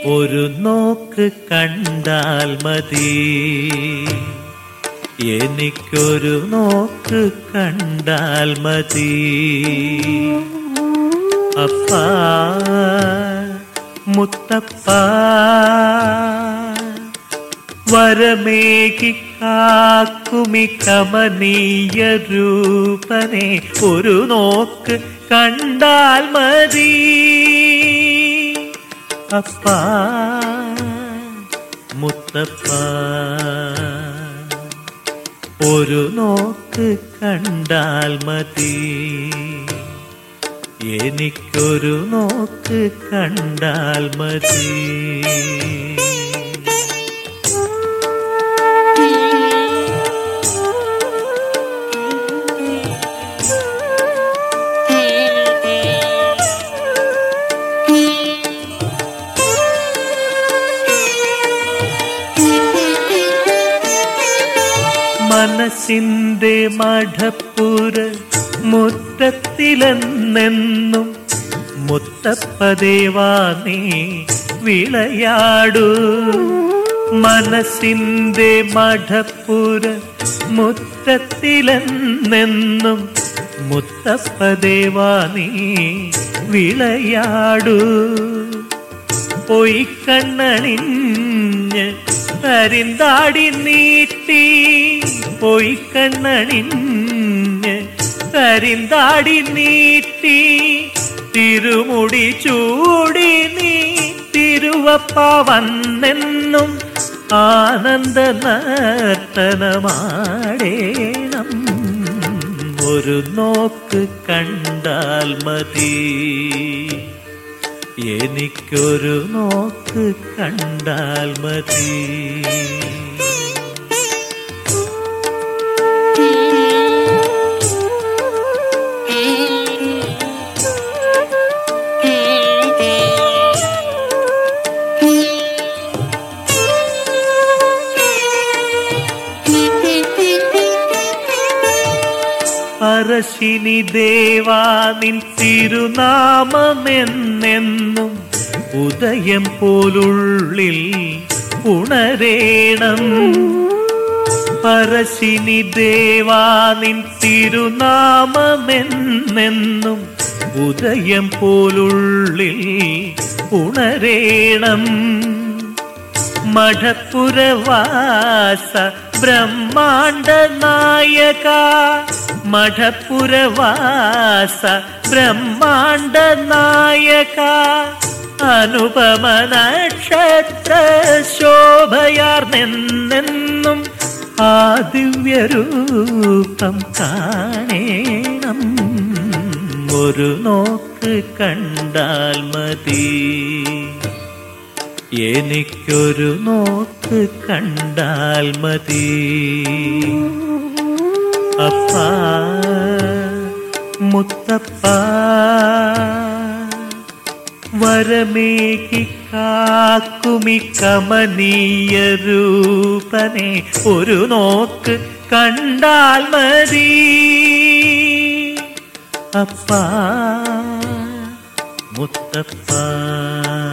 ഒരു നോക്ക് കണ്ടാൽ മതി, എനിക്കൊരു നോക്ക് കണ്ടാൽ മതി. അപ്പാ മുത്തപ്പ വരമേകി കാക്കുമി കമനീയ രൂപനെ ഒരു നോക്ക് കണ്ടാൽ മതി. അപ്പാ മുത്തപ്പ ഒരു നോക്ക് കണ്ടാൽ മതി, എനിക്കൊരു നോക്ക് കണ്ടാൽ മതി. മനസ്സിന്റെ മഠപ്പുര മുറ്റത്തിലെന്നെന്നും മുത്തപ്പദേവാ നീ വിളയാടൂ. മനസ്സിന്റെ മഠപ്പുര മുറ്റത്തിലെന്നെന്നും മുത്തപ്പദേവാ നീ വിളയാടൂ. പൊയ്ക്കണ്ണണിഞ്ഞ് കരിന്താടി നീട്ടി, പൊയ്ക്കണ്ണണിഞ്ഞ് കരിന്താടി നീട്ടി, തിരുമുടി ചൂടി നീ തിരുവപ്പ വന്നെന്നും ആനന്ദ നർത്തനമാടേണം. ഒരു നോക്ക് കണ്ടാൽ മതി, എനിക്കൊരു നോക്ക് കണ്ടാൽ മതി. പറശ്ശിനി ദേവാ നിൻ തിരുനാമമെന്നെന്നും ഉദയം പോലുള്ളിൽ ഉണരേണം. പറശ്ശിനി ദേവാ നിൻ തിരുനാമമെന്നെന്നും ഉദയം പോലുള്ളിൽ ഉണരേണം. മഠപ്പുരവാസ ബ്രഹ്മാണ്ഡ നായക, മഠപ്പുരവാസ ബ്രഹ്മാണ്ഡ നായക, അനുപമ നക്ഷത്ര ശോഭയാർന്നെന്നും ആ ദിവ്യരൂപം കാണേണം. ഒരു നോക്ക് കണ്ടാൽ മതി, എനിക്കൊരു നോക്ക് കണ്ടാൽ മതി. അപ്പാ മുത്തപ്പ വരമേകി കാക്കുമി കമനീയ രൂപനെ ഒരു നോക്ക് കണ്ടാൽ മതി. അപ്പാ മുത്തപ്പ.